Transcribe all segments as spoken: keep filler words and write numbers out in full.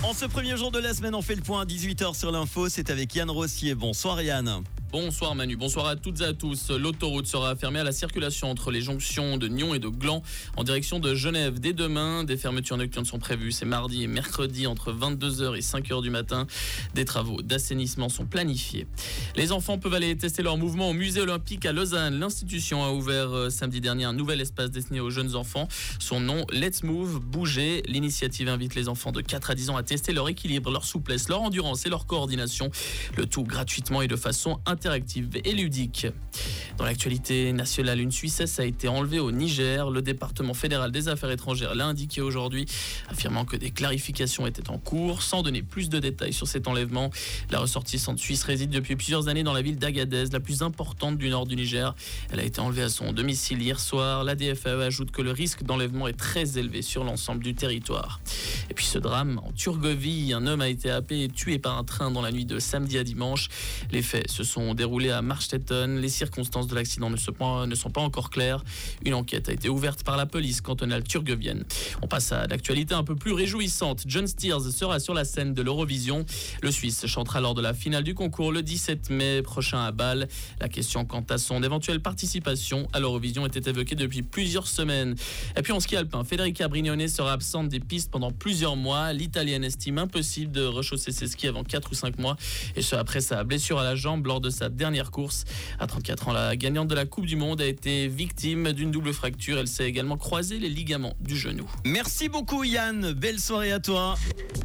En ce premier jour de la semaine, on fait le point à dix-huit heures sur l'info. C'est avec Yann Rossier. Bonsoir Yann. Bonsoir Manu, bonsoir à toutes et à tous. L'autoroute sera fermée à la circulation entre les jonctions de Nyon et de Gland en direction de Genève dès demain. Des fermetures nocturnes sont prévues, c'est mardi et mercredi entre vingt-deux heures et cinq heures du matin. Des travaux d'assainissement sont planifiés. Les enfants peuvent aller tester leur mouvement au musée olympique à Lausanne. L'institution a ouvert euh, samedi dernier un nouvel espace destiné aux jeunes enfants. Son nom, Let's Move, bouger. L'initiative invite les enfants de quatre à dix ans à tester leur équilibre, leur souplesse, leur endurance et leur coordination. Le tout gratuitement et de façon interactive et ludique. Dans l'actualité nationale, une Suissesse a été enlevée au Niger. Le département fédéral des affaires étrangères l'a indiqué aujourd'hui, affirmant que des clarifications étaient en cours. Sans donner plus de détails sur cet enlèvement, la ressortissante suisse réside depuis plusieurs années dans la ville d'Agadez, la plus importante du nord du Niger. Elle a été enlevée à son domicile hier soir. La D F A E ajoute que le risque d'enlèvement est très élevé sur l'ensemble du territoire. Et puis ce drame en Turgovie, un homme a été happé et tué par un train dans la nuit de samedi à dimanche. Les faits se sont déroulés à Marstetten. Les circonstances de l'accident ne sont pas encore claires. Une enquête a été ouverte par la police cantonale turgovienne. On passe à l'actualité un peu plus réjouissante. Jon Steers sera sur la scène de l'Eurovision. Le Suisse chantera lors de la finale du concours le dix-sept mai prochain à Bâle. La question quant à son éventuelle participation à l'Eurovision était évoquée depuis plusieurs semaines. Et puis en ski alpin, Federica Brignone sera absente des pistes pendant plusieurs mois. L'Italienne estime impossible de rechausser ses skis avant quatre ou cinq mois. Et ce après sa blessure à la jambe lors de sa dernière course. À trente-quatre ans, la gagnante de la Coupe du Monde a été victime d'une double fracture. Elle s'est également croisé les ligaments du genou. Merci beaucoup Yann, belle soirée à toi.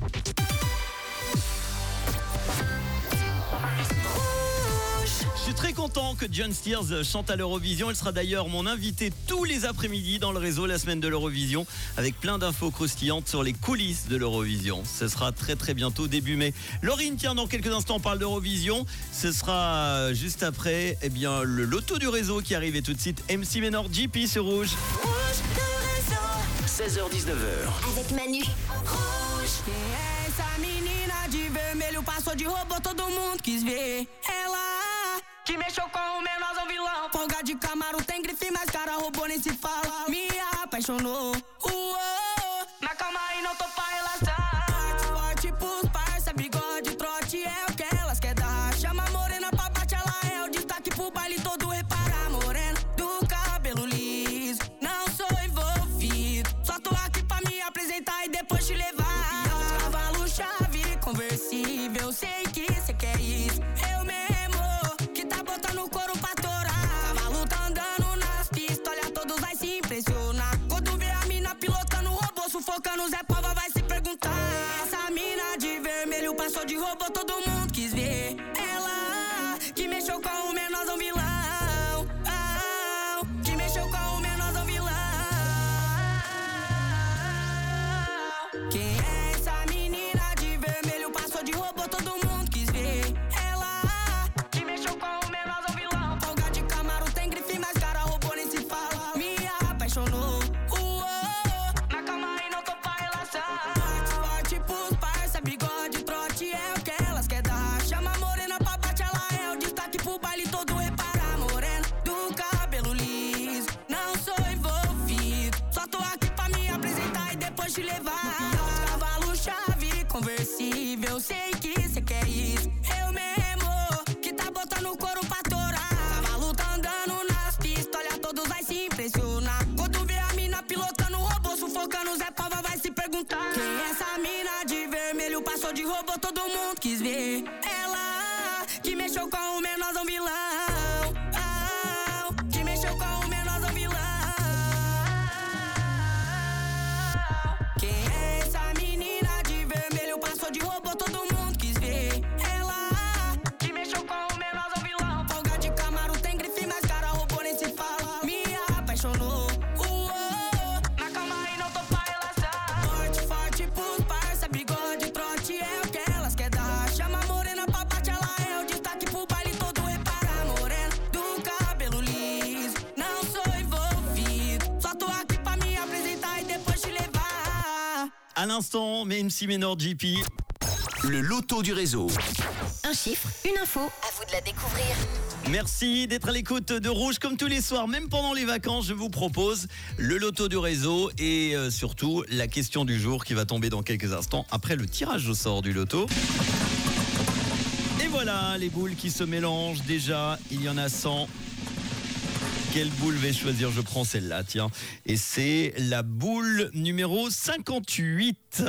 Je suis très content que Jon Steers chante à l'Eurovision. Elle sera d'ailleurs mon invitée tous les après-midi dans le réseau la semaine de l'Eurovision avec plein d'infos croustillantes sur les coulisses de l'Eurovision. Ce sera très très bientôt début mai. Laurine, tiens, dans quelques instants on parle d'Eurovision. Ce sera juste après eh bien, le loto du réseau qui arrive et tout de suite M C Menor J P sur Rouge. Rouge, le réseau. seize heures dix-neuf heures. Avec Manu. Rouge. Essa menina de vermelho passou de robô, todo mundo quis ver. Ela que mexeu com o menorzão vilão. Folga de Camaro tem grife, mas cara robô nem se fala. Me apaixonou. Uou, mas calma aí, não tô pra relação. Forte, forte pros parça, bigode, trote é o que elas quer dar. Chama a morena pra bate, ela é o destaque pro baile todo. Repara, morena do cabelo liso. Não sou envolvido, só tô aqui pra me apresentar e depois te levar. Cavalo chave, conversível, sei que cê quer isso. Eu mesmo, que tá botando couro pra torar. Cavalo tá andando nas pistas, olha, todos vai se impressionar. Quando vê a mina pilotando o robô, sufocando Zé Pova, vai se perguntar. Essa mina de vermelho passou de robô, todo mundo quis ver. Ela que mexeu com o menorzão vilão. Ah, que mexeu com o menorzão vilão. Quem é essa menina de vermelho passou de robô, todo mundo quis ver. Ela que mexeu com o menorzão vilão. Folga de Camaro tem grife, mas cara robô nem se fala. Me apaixonou. Uou, mas calma aí, não tô pra relação. Forte, forte pros parça, bigode, trote é o que elas quer dar. Chama a morena pra bate, ela é o destaque pro baile todo. Repara, morena do cabelo liso. Não sou envolvido, só tô aqui pra me apresentar e depois te levar. Cavalo chave, conversível, sei que cê quer isso. Eu mesmo, que tá botando couro pra torar. Cavalo tá andando nas pistas, olha, todos vai se impressionar. Quando vê a mina pilotando o robô, sufocando Zé Pova, vai se perguntar. Quem é essa mina de vermelho passou de robô, todo mundo quis ver. Ela que mexeu com o menorzão vilão. Ah, que mexeu com o menorzão vilão. Quem é essa menina de vermelho passou de robô, todo mundo quis ver. Ela que mexeu com o menorzão vilão. Folga de Camaro tem grife, mas cara robô nem se fala. Me apaixonou. Uou, mas calma aí, não tô pra relação. Forte, forte pros parça, bigode, trote é o que elas quer dar. Chama a morena pra bate, ela é o destaque pro baile todo. Repara, morena do cabelo liso. Não sou envolvido, só tô aqui pra me apresentar e depois te levar. À l'instant, M C Menor J P. Le loto du réseau. Un chiffre, une info. À vous de la découvrir. Merci d'être à l'écoute de Rouge comme tous les soirs, même pendant les vacances. Je vous propose le loto du réseau et euh, surtout la question du jour qui va tomber dans quelques instants après le tirage au sort du loto. Et voilà les boules qui se mélangent déjà, il y en a cent. Quelle boule vais je choisir? Je prends celle-là, tiens. Et c'est la boule numéro cinquante-huit.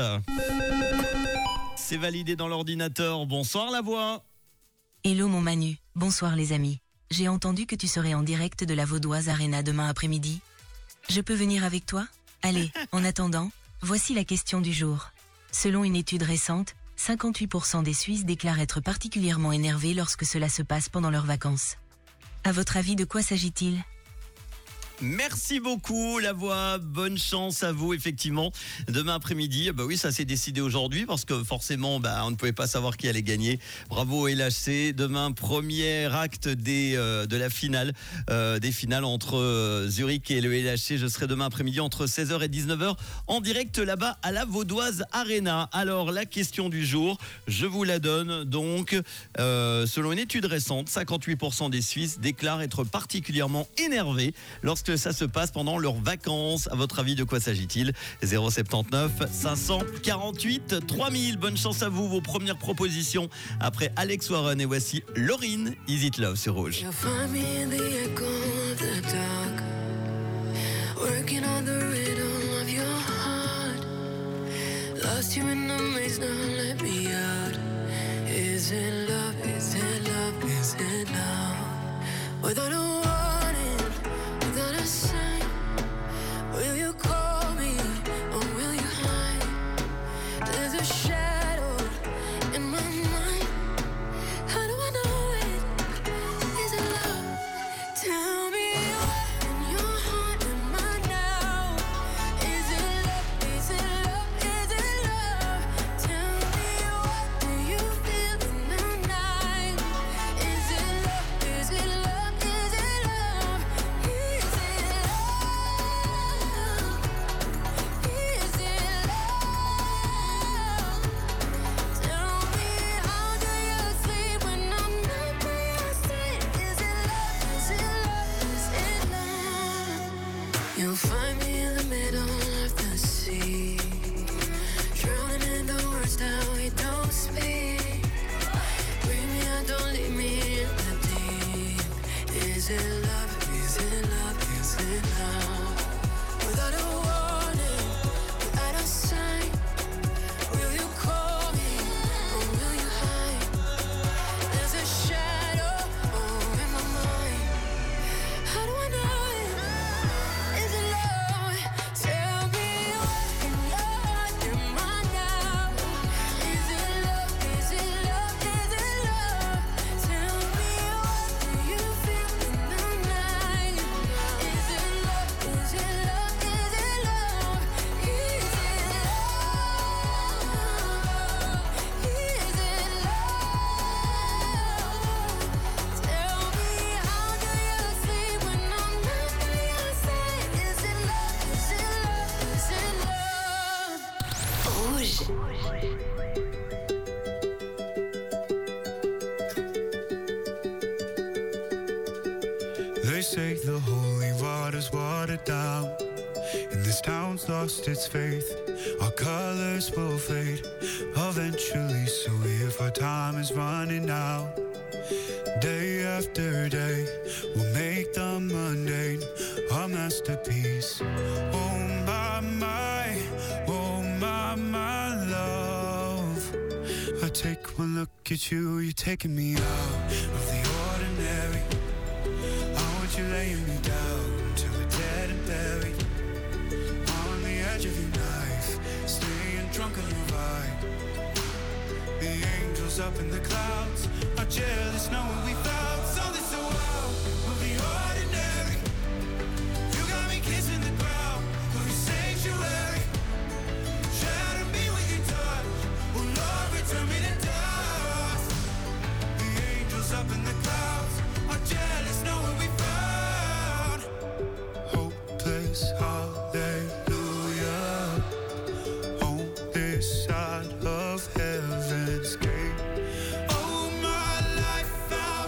C'est validé dans l'ordinateur. Bonsoir la voix. Hello mon Manu, bonsoir les amis. J'ai entendu que tu serais en direct de la Vaudoise Arena demain après-midi. Je peux venir avec toi? Allez, en attendant, voici la question du jour. Selon une étude récente, cinquante-huit pour cent des Suisses déclarent être particulièrement énervés lorsque cela se passe pendant leurs vacances. À votre avis, de quoi s'agit-il ? Merci beaucoup la voix, bonne chance à vous effectivement. Demain après-midi, bah oui ça s'est décidé aujourd'hui parce que forcément bah, on ne pouvait pas savoir qui allait gagner. Bravo L H C, demain premier acte des, euh, de la finale, euh, des finales entre euh, Zurich et le L H C. Je serai demain après-midi entre seize heures et dix-neuf heures en direct là-bas à la Vaudoise Arena. Alors la question du jour, je vous la donne donc. Euh, selon une étude récente, cinquante-huit pour cent des Suisses déclarent être particulièrement énervés lorsque ça se passe pendant leurs vacances. À votre avis, de quoi s'agit-il? Zéro sept neuf cinq cent quarante-huit trois mille. Bonne chance à vous, vos premières propositions après Alex Warren et voici Lauryn, Is It Love sur Rouge. You'll find me in the echo of the dark, working on the rhythm of your heart. Lost you in the maze, now let me out. Is it love, is it love, is it love? Without a warning, without a sign, will you call me or will you hide? There's a shadow in my mind. How do I know it? Is it love? Tell me what in your heart am I now? Is it love? Is it love? Is it love? Tell me what do you feel in the night? Is it love? Is it love? Is it love? Is it love? Is it love? Tell me how do you sleep when I'm not by your side? Is it love? Is it love? Is it love? You'll find me in the middle of the sea, drowning in the words that we don't speak. Bring me out, don't leave me in the deep. Is it love? Is it love? Is it love? Without a warning, without a sign, will you call me or will you hide? There's a shadow oh, in my mind. How do I know it? Is it love? Tell me what in your heart am I now? Is it love? Is it love? Is it love? Tell me what do you feel in the night? Is it love? Is it love? Is it love? Is it love? Is it love? Tell me how do you sleep when I'm not by your side? Is it love? Is it love? Is it love? Rouge. They say the holy water's watered down, and this town's lost its faith. Our colors will fade eventually, so if our time is running out, day after day, we'll make the mundane our masterpiece. Oh my, my, oh my, my love. I take one look at you, you're taking me out of the ordinary. I want you laying me down till we're dead and buried, on the edge of your knife, staying drunk on your vibe. The angels up in the clouds are jealous knowing we found something so wild of the ordinary. You got me kissing the ground of your sanctuary. Shatter me with your touch, oh Lord, return me to dust. The angels up in the clouds are jealous knowing we found hopeless hallelujah on this side of heaven's gate. Oh, my life found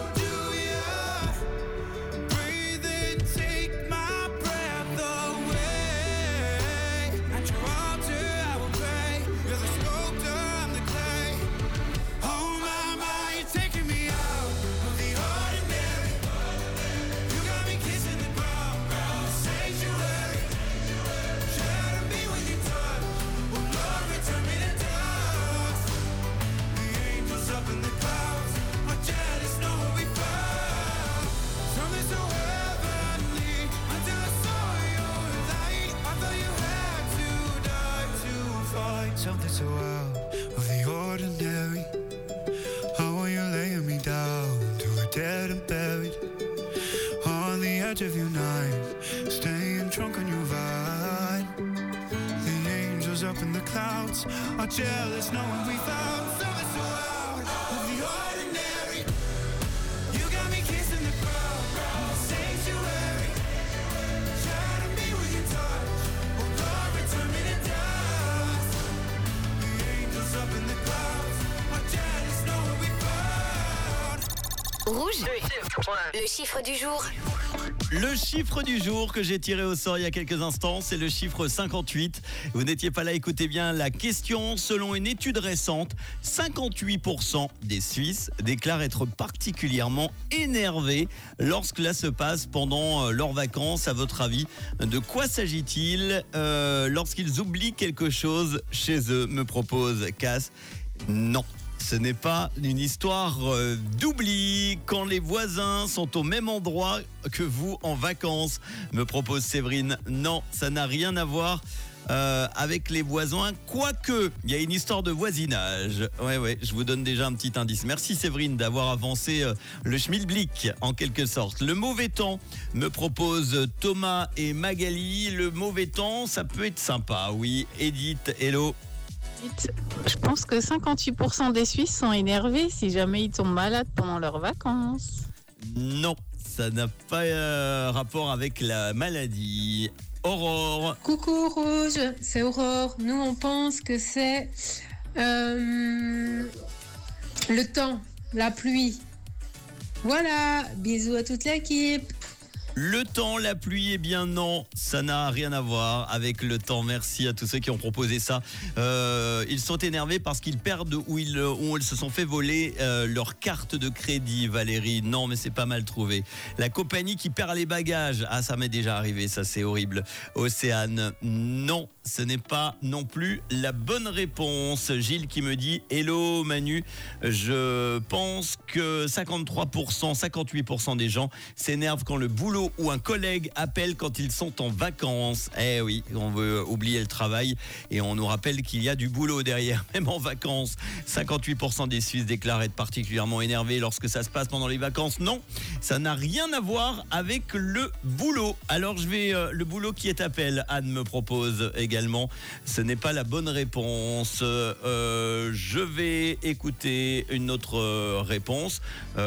something so out of the ordinary. How are you laying me down to a dead and buried on the edge of your night, staying drunk on your vine. The angels up in the clouds are jealous knowing we found something so out of the ordinary. You got me kissing the crowd in the sanctuary, trying to be with your touch, oh Lord, return me to dust. The angels up in the clouds are jealous knowing we found. Rouge, le chiffre du jour. Le chiffre du jour que j'ai tiré au sort il y a quelques instants, c'est le chiffre cinquante-huit. Vous n'étiez pas là, écoutez bien la question. Selon une étude récente, cinquante-huit pour cent des Suisses déclarent être particulièrement énervés lorsque cela se passe pendant leurs vacances. À votre avis, de quoi s'agit-il euh, lorsqu'ils oublient quelque chose chez eux, me propose Cass. Non. Ce n'est pas une histoire euh, d'oubli quand les voisins sont au même endroit que vous en vacances, me propose Séverine. Non, ça n'a rien à voir euh, avec les voisins, quoique il y a une histoire de voisinage. Ouais, ouais, je vous donne déjà un petit indice. Merci Séverine d'avoir avancé euh, le schmilblick en quelque sorte. Le mauvais temps, me propose Thomas et Magali. Le mauvais temps, ça peut être sympa, oui. Edith, hello. Je pense que cinquante-huit pour cent des Suisses sont énervés si jamais ils tombent malades pendant leurs vacances. Non, ça n'a pas euh, rapport avec la maladie. Aurore. Coucou Rouge, c'est Aurore. Nous on pense que c'est euh, le temps, la pluie. Voilà, bisous à toute l'équipe. Le temps, la pluie, eh bien non, ça n'a rien à voir avec le temps. Merci à tous ceux qui ont proposé ça. Euh, ils sont énervés parce qu'ils perdent ou ils, ou ils se sont fait voler euh, leur carte de crédit, Valérie. Non, mais c'est pas mal trouvé. La compagnie qui perd les bagages. Ah, ça m'est déjà arrivé, ça c'est horrible. Océane, non, ce n'est pas non plus la bonne réponse. Gilles qui me dit « Hello Manu, je pense que cinquante-trois pour cent, cinquante-huit pour cent des gens s'énervent quand le boulot ou un collègue appelle quand ils sont en vacances. » Eh oui, on veut oublier le travail et on nous rappelle qu'il y a du boulot derrière, même en vacances. cinquante-huit pour cent des Suisses déclarent être particulièrement énervés lorsque ça se passe pendant les vacances. Non, ça n'a rien à voir avec le boulot. Alors je vais, euh, le boulot qui est appel, Anne me propose également. Ce n'est pas la bonne réponse. Euh, je vais écouter une autre euh, réponse.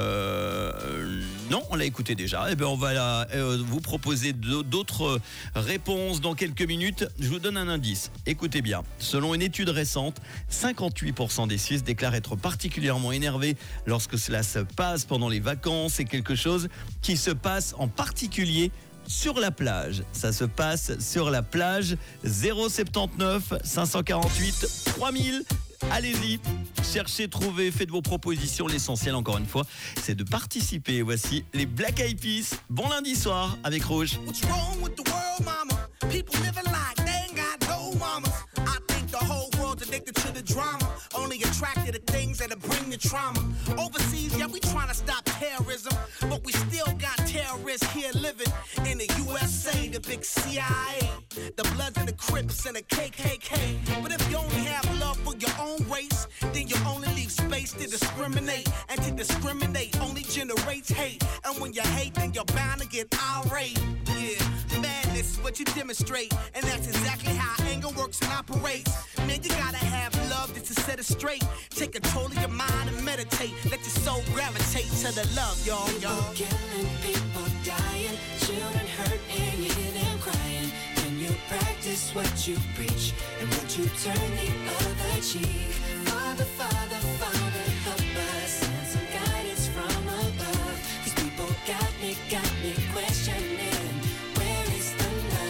Euh, non, on l'a écouté déjà. Eh bien, on va la vous proposer d'autres réponses dans quelques minutes. Je vous donne un indice. Écoutez bien. Selon une étude récente, cinquante-huit pour cent des Suisses déclarent être particulièrement énervés lorsque cela se passe pendant les vacances. C'est quelque chose qui se passe en particulier sur la plage. Ça se passe sur la plage. Zéro soixante-dix-neuf cinq cent quarante-huit trois mille. Allez-y, cherchez, trouvez, faites vos propositions. L'essentiel, encore une fois, c'est de participer. Voici les Black Eyed Peas. Bon lundi soir avec Rouge. What's wrong with the world, mama? People living like they ain't got no mamas. I think the whole world's addicted to the drama, only attracted to things that'll bring the trauma. Overseas, yeah, we trying to stop terrorism, but we still got terrorists here living in the U S A, the big C I A, the Bloods and the Crips and the K K K. But if you only have love for your own race, then you only leave space to discriminate, and to discriminate only generates hate. And when you hate, then you're bound to get irate. Yeah, madness is what you demonstrate, and that's exactly how anger works and operates. Man, you gotta have love just to set it straight. Take control of your mind and meditate. Let your soul gravitate to the love, y'all, y'all. People killing, people dying, children hurt and you hear them crying. When you practice what you preach, and would you turn the other cheek? Father, Father, Father, help us, send some guidance from above. These people got me, got me questioning, where is the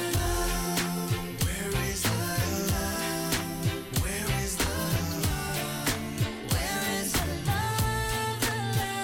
love? Where is the love? Where is the love? Where is the love, the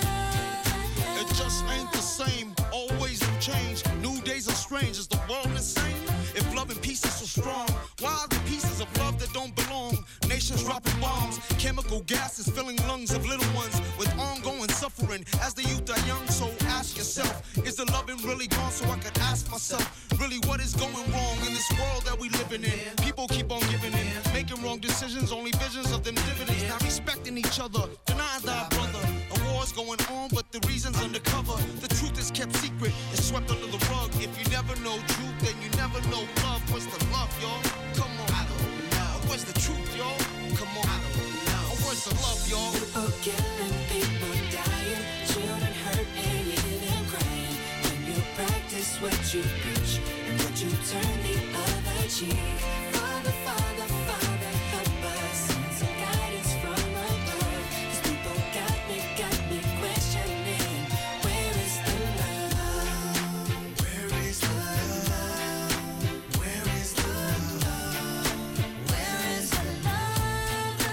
love? It just ain't the same, always a change. New days are strange, is the world insane? If love and peace is so strong, why are the pieces of love that don't belong? Nations dropping bombs, chemical gases filling lungs of little ones with ongoing suffering as the youth are young. So ask yourself, is the loving really gone? So I could ask myself, really what is going wrong in this world that we living in? People keep on giving in, making wrong wrong decisions, only visions of them dividends. Not respecting each other, denying thy brother. A war's going on, but the reason's undercover. The truth is kept secret, it's swept under the rug. If you never know truth, then you never know love. What's the love, y'all? Come on. I don't know. What's the truth, y'all? Come on. I don't know. What's the love, y'all? People killing, people dying, children hurt and even crying. When you practice what you preach and what you turn the other cheek. Father, Father, Father, help us. Send some guidance from above. These people got me, got me questioning. Where is the love? Where is the love? Where is the love? Where is the love? The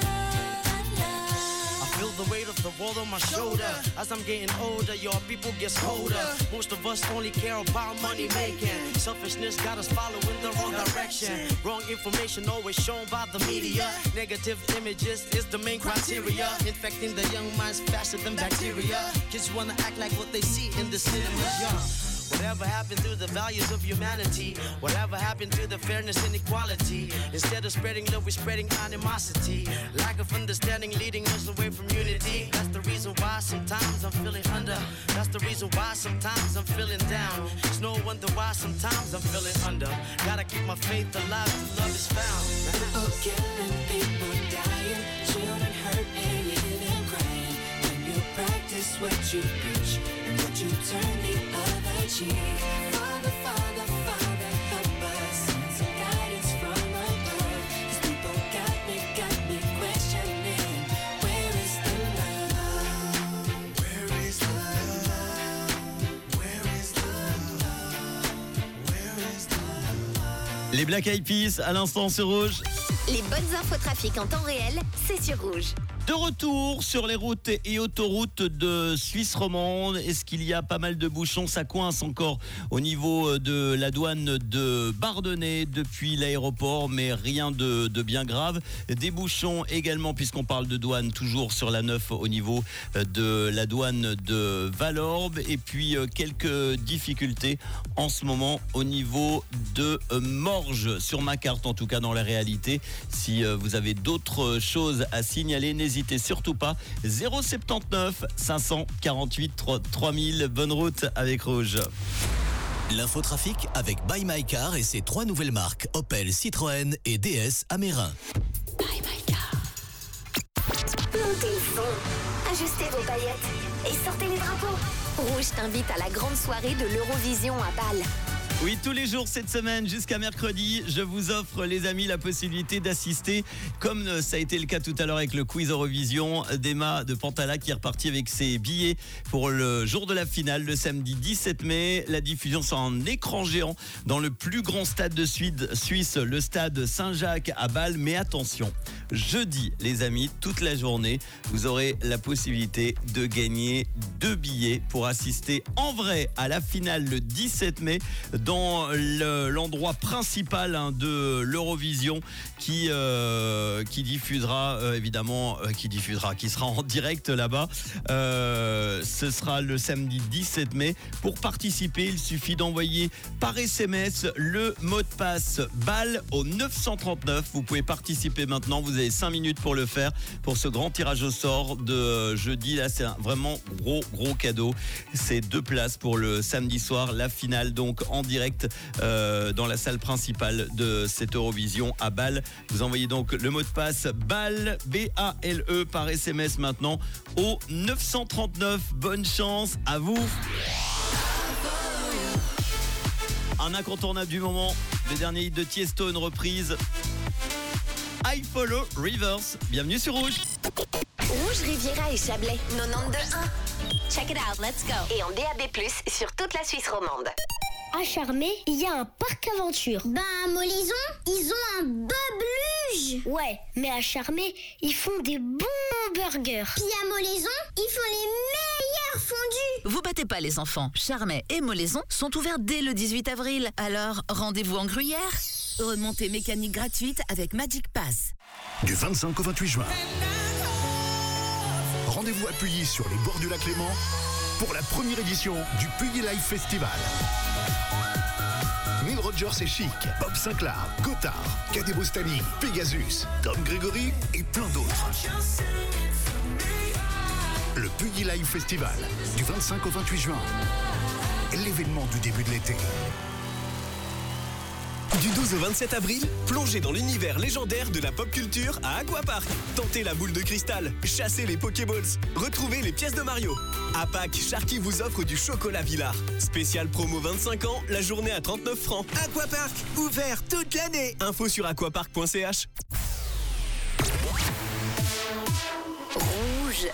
love, love. I feel the weight of the world on my shoulder. As I'm getting older, your people get colder. Most of us only care about money making. Selfishness got us following the wrong direction. Wrong information always shown by the media. Negative images is the main criteria. Infecting the young minds faster than bacteria. Kids wanna act like what they see in the cinemas, yeah. Whatever happened to the values of humanity? Whatever happened to the fairness and equality? Instead of spreading love, we're spreading animosity. Lack of understanding leading us away from unity. That's the reason why sometimes I'm feeling under. That's the reason why sometimes I'm feeling down. It's no wonder why sometimes I'm feeling under. Gotta keep my faith alive till love is found. People killing, people dying, children hurt and even crying. When you practice what you preach and what you turn the other cheek. Father, Father, Father, help us. Send some guidance from above. These people got me, got me questioning. Where is the love? Where is the love? Where is the love? Where is the love? Les Black Eyed Peas à l'instant sur Rouge. Les bonnes infos trafic en temps réel, c'est sur Rouge. De retour sur les routes et autoroutes de Suisse romande. Est-ce qu'il y a pas mal de bouchons? Ça coince encore au niveau de la douane de Bardonnay depuis l'aéroport, mais rien de, de bien grave. Des bouchons également, puisqu'on parle de douane, toujours sur la neuf au niveau de la douane de Valorbe. Et puis quelques difficultés en ce moment au niveau de Morges, sur ma carte en tout cas dans la réalité. Si vous avez d'autres choses à signaler, n'hésitez surtout pas. Zéro soixante-dix-neuf cinq cent quarante-huit trois mille. Bonne route avec Rouge. L'infotrafic avec Buy My Car et ses trois nouvelles marques Opel, Citroën et D S à Mérin. Buy My Car. Montez le son, ajustez vos paillettes et sortez les drapeaux. Rouge t'invite à la grande soirée de l'Eurovision à Bâle. Oui, tous les jours cette semaine jusqu'à mercredi, je vous offre, les amis, la possibilité d'assister, comme ça a été le cas tout à l'heure avec le quiz Eurovision, d'Emma de Pantala qui est repartie avec ses billets pour le jour de la finale, le samedi dix-sept mai. La diffusion sera en écran géant dans le plus grand stade de Suisse, le stade Saint-Jacques à Bâle. Mais attention, jeudi, les amis, toute la journée, vous aurez la possibilité de gagner deux billets pour assister en vrai à la finale le dix-sept mai dans le, l'endroit principal hein, de l'Eurovision qui, euh, qui diffusera euh, évidemment, euh, qui diffusera, qui sera en direct là-bas. Euh, ce sera le samedi dix-sept mai. Pour participer, il suffit d'envoyer par S M S le mot de passe BALLE au neuf cent trente-neuf. Vous pouvez participer maintenant, vous avez cinq minutes pour le faire, pour ce grand tirage au sort de jeudi. Là, c'est un vraiment gros, gros cadeau. C'est deux places pour le samedi soir, la finale donc en direct euh, dans la salle principale de cette Eurovision à Bâle. Vous envoyez donc le mot de passe BALLE, B A L E par S M S maintenant au neuf cent trente-neuf. Bonne chance à vous. Un incontournable du moment, le dernier hit de Tiesto, une reprise. I Follow Rivers. Bienvenue sur Rouge. Rouge Riviera et Chablais, quatre-vingt-douze un. Check it out, let's go. Et en D A B plus, sur toute la Suisse romande. À Charmé, il y a un parc aventure. Ben à Molaison, ils ont un Bubluge. Ouais, mais à Charmé, ils font des bons burgers. Puis à Molaison, ils font les meilleurs fondus. Vous battez pas les enfants. Charmé et Molaison sont ouverts dès le dix-huit avril. Alors, rendez-vous en Gruyère. Remontée mécanique gratuite avec Magic Pass. Du vingt-cinq au vingt-huit juin. Rendez-vous appuyé sur les bords du lac Léman pour la première édition du Puggy Live Festival. Neil Rogers et Chic, Bob Sinclair, Gotthard, Cadet Bostani, Pegasus, Tom Gregory et plein d'autres. Le Puggy Live Festival, du vingt-cinq au vingt-huit juin. L'événement du début de l'été. Du douze au vingt-sept avril, plongez dans l'univers légendaire de la pop culture à Aquapark. Tentez la boule de cristal, chassez les Pokéballs, retrouvez les pièces de Mario. À Pâques, Sharky vous offre du chocolat Villard. Spécial promo vingt-cinq ans, la journée à trente-neuf francs. Aquapark, ouvert toute l'année. Info sur aquapark point c h. Rouge.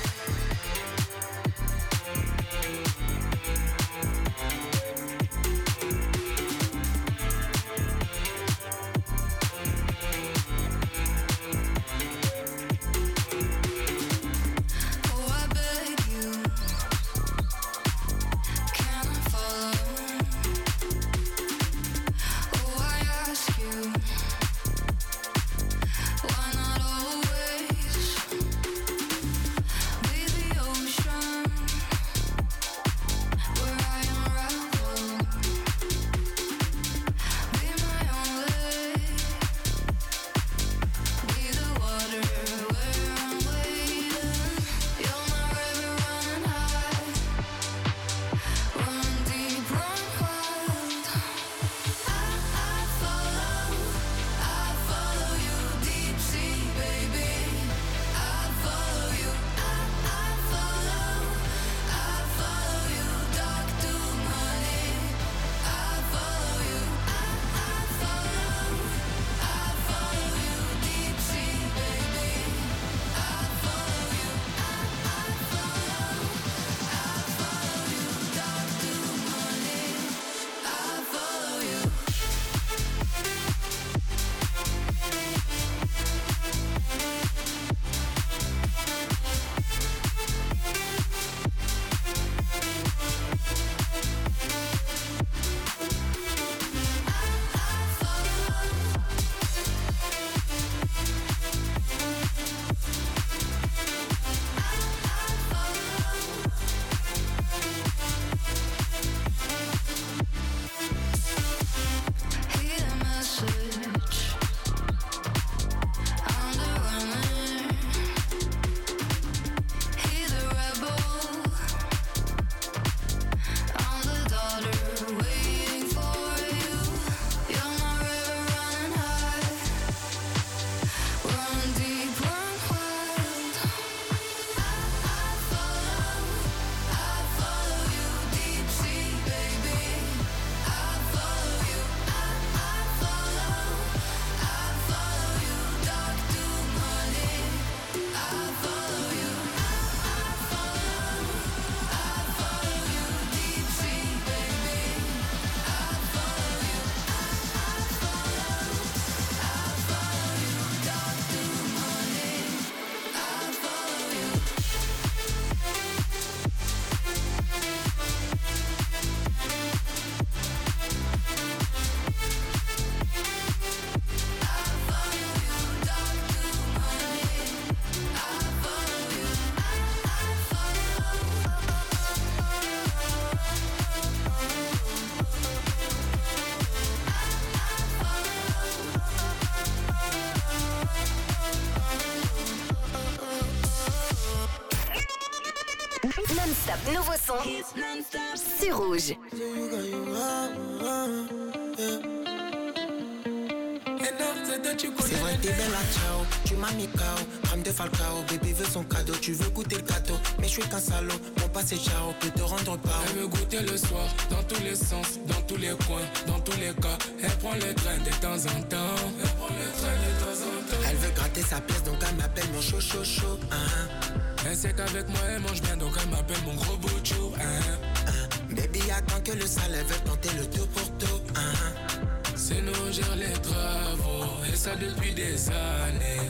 Non-stop, nouveau son, c'est Rouge. C'est vrai t'es belle à ciao, tu m'as mis K O, crème de Falcao, bébé veut son cadeau, tu veux goûter le gâteau, mais je suis qu'un salaud, mon passé ciao, peut te rendre pas. Elle veut goûter le soir, dans tous les sens, dans tous les coins, dans tous les cas, elle prend le train de temps en temps, elle prend le train de temps en temps. Elle veut gratter sa pièce, donc elle m'appelle mon chaud chaud chaud, hein. Elle sait qu'avec moi elle mange bien, donc elle m'appelle mon gros bouchou, hein. hein. Baby attends que le sale, elle veut planter le tout pour tout, hein. C'est nous gère les travaux, et ça depuis des années.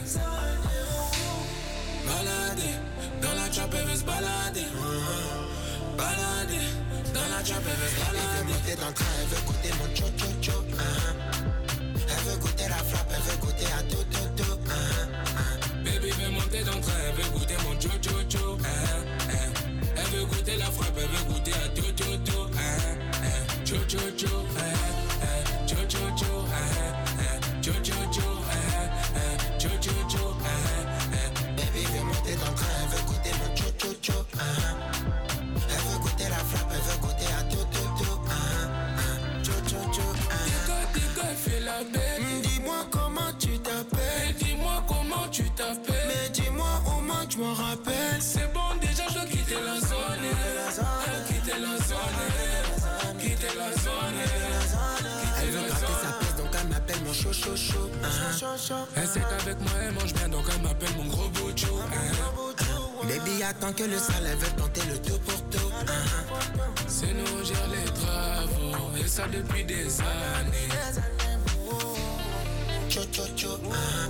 Balader, dans la trappe elle veut se balader. Balader, dans la trappe elle veut se balader. Elle veut monter dans le train, elle veut goûter mon cho cho cho, hein. Elle veut goûter la frappe, elle veut goûter à tout tout tout, hein. Baby veut monter dans le train, elle veut goûter mon cho cho cho, hein. Elle veut goûter la frappe. mon chaud chaud chaud. Uh-huh. Elle sait qu'avec moi elle mange bien donc elle m'appelle mon gros bocho. Uh-huh. Baby attends que le sale elle veut tenter le tout pour tout. Uh-huh. C'est nous on gère les travaux et ça depuis des années. Cho cho cho. Uh-huh.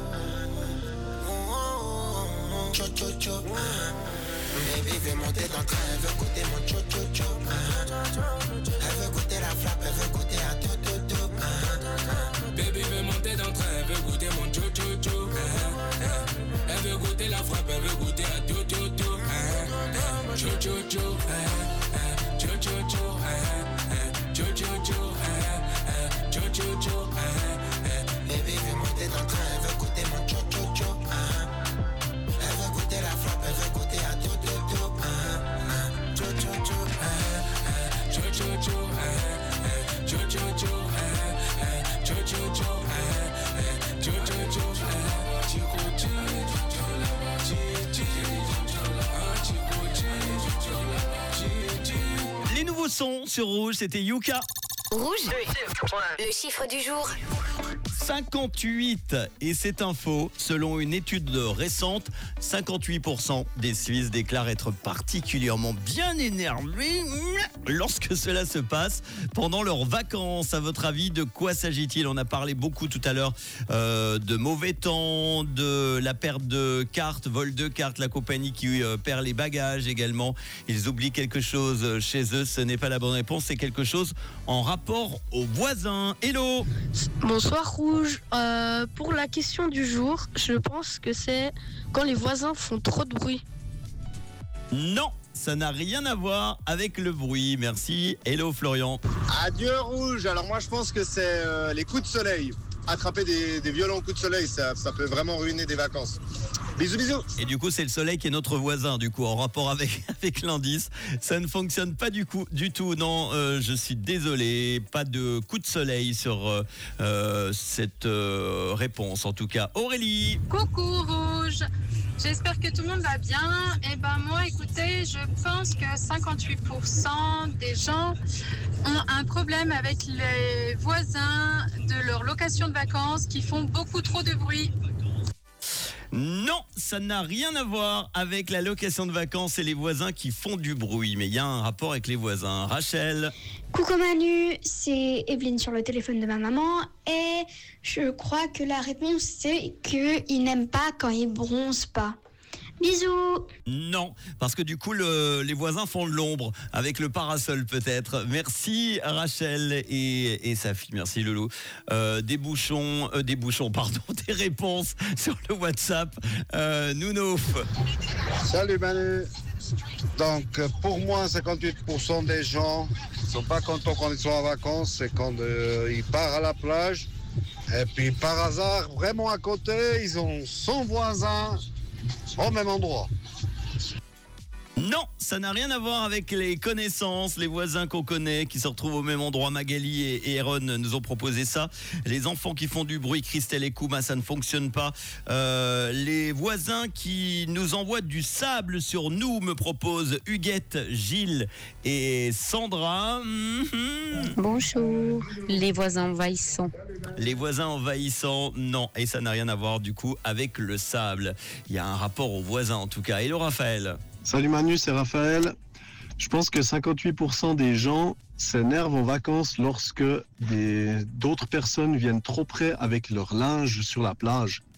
Cho cho cho. Uh-huh. Baby veut monter dans le train, elle veut goûter mon cho cho cho. Uh-huh. Elle veut goûter la frappe, elle veut goûter à tout tout tout. Uh-huh. Baby veut monter dans le train, elle veut goûter mon cho cho cho. Uh-huh. Elle veut goûter la frappe, elle veut goûter à tout tout tout. Uh-huh. Cho cho cho. Uh-huh. Cho cho cho. Uh-huh. Cho cho cho. Uh-huh. Cho cho cho. Uh-huh. Baby veut monter dans le train, elle veut goûter mon cho cho cho. Uh-huh. Elle veut goûter la frappe, elle veut goûter à tout tout tout. Uh-huh. Cho cho cho. Uh-huh. Cho cho cho. Uh-huh. Cho cho cho. Uh-huh. Cho cho cho. Uh-huh. Cho cho cho. Uh-huh. Chico chi. Chi chi. Ah, Chico chi. Chi chi. Les nouveaux sons sur Rouge, c'était Yuka. Rouge, le chiffre du jour. cinquante-huit, et c'est un faux. Selon une étude récente, cinquante-huit pour cent des Suisses déclarent être particulièrement bien énervés lorsque cela se passe pendant leurs vacances. À votre avis, de quoi s'agit-il? On a parlé beaucoup tout à l'heure euh, de mauvais temps, de la perte de cartes, vol de cartes, la compagnie qui euh, perd les bagages également. Ils oublient quelque chose chez eux. Ce n'est pas la bonne réponse, c'est quelque chose en rapport aux voisins. Hello! Bonsoir Rouge. Euh, pour la question du jour, je pense que c'est quand les voisins font trop de bruit. Non, ça n'a rien à voir avec le bruit. Merci. Hello Florian. Adieu Rouge. Alors moi je pense que c'est euh, les coups de soleil. Attraper des, des violents coups de soleil, ça, ça peut vraiment ruiner des vacances. Bisous bisous. Et du coup c'est le soleil qui est notre voisin, du coup en rapport avec, avec l'indice. Ça ne fonctionne pas du, coup, du tout. Non, euh, je suis désolé. Pas de coup de soleil sur euh, euh, cette euh, réponse en tout cas. Aurélie. Coucou Rouge. J'espère que tout le monde va bien. Et ben moi, écoutez, je pense que cinquante-huit pour cent des gens ont un problème avec les voisins de leur location de vacances qui font beaucoup trop de bruit. Non, ça n'a rien à voir avec la location de vacances et les voisins qui font du bruit. Mais il y a un rapport avec les voisins. Rachel. Coucou Manu, c'est Evelyne sur le téléphone de ma maman. Et je crois que la réponse c'est qu'ils n'aiment pas quand ils bronzent pas. Bisous. Non, parce que du coup, le, les voisins font de l'ombre avec le parasol peut-être. Merci Rachel et, et sa fille. Merci Loulou. Euh, des bouchons, euh, des bouchons, pardon, des réponses sur le WhatsApp. Euh, Nounouf. Salut Manu. Donc pour moi, cinquante-huit pour cent des gens ne sont pas contents quand ils sont en vacances. C'est quand euh, ils partent à la plage. Et puis par hasard, vraiment à côté, ils ont son voisin au même endroit. Non, ça n'a rien à voir avec les connaissances, les voisins qu'on connaît, qui se retrouvent au même endroit. Magali et Aaron nous ont proposé ça. Les enfants qui font du bruit, Christelle et Kouma, ça ne fonctionne pas. Euh, les voisins qui nous envoient du sable sur nous, me proposent Huguette, Gilles et Sandra. Mm-hmm. Bonjour, les voisins envahissants. Les voisins envahissants, non. Et ça n'a rien à voir du coup avec le sable. Il y a un rapport aux voisins en tout cas. Hello Raphaël. Salut Manu, c'est Raphaël. Je pense que cinquante-huit pour cent des gens s'énervent en vacances lorsque des, d'autres personnes viennent trop près avec leur linge sur la plage.